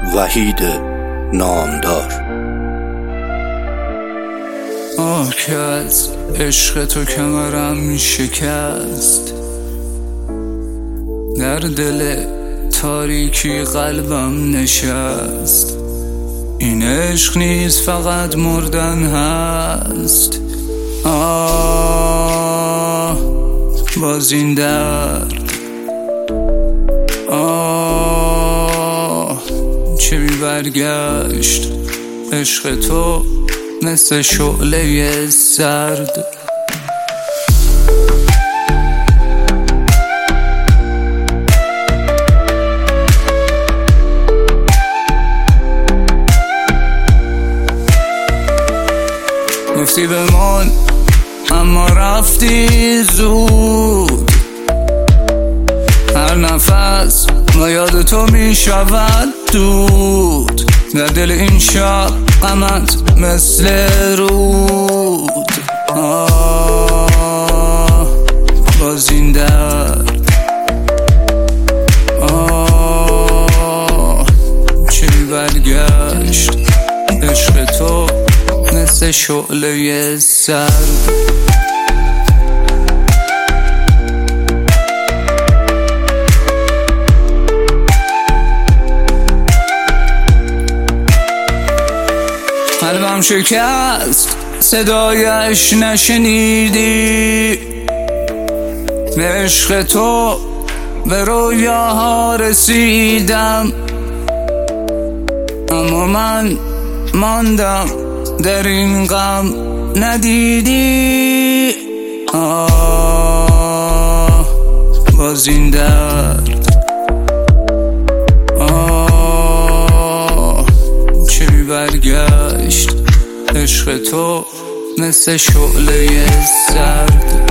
وحید نامدار. که از عشق تو کمرم شکست، در دل تاریکی قلبم نشست. این عشق نیست فقط مردن هست. باز این درد چه بی برگشت. عشق تو مثل شعله سرد، گفتی بمان اما رفتی زود. هر نفس با یاد تو می شود دود. در دل این شب غمت مثل رود. باز این درد چه برگشت. عشق تو مثل شعله سرد. قلبم شکست صدایش نشنیدی. به عشق تو به رویاها رسیدم، اما من ماندم در این غم ندیدی. باز این درد چه بی برگشت. عشق تو مثل شعله سرد.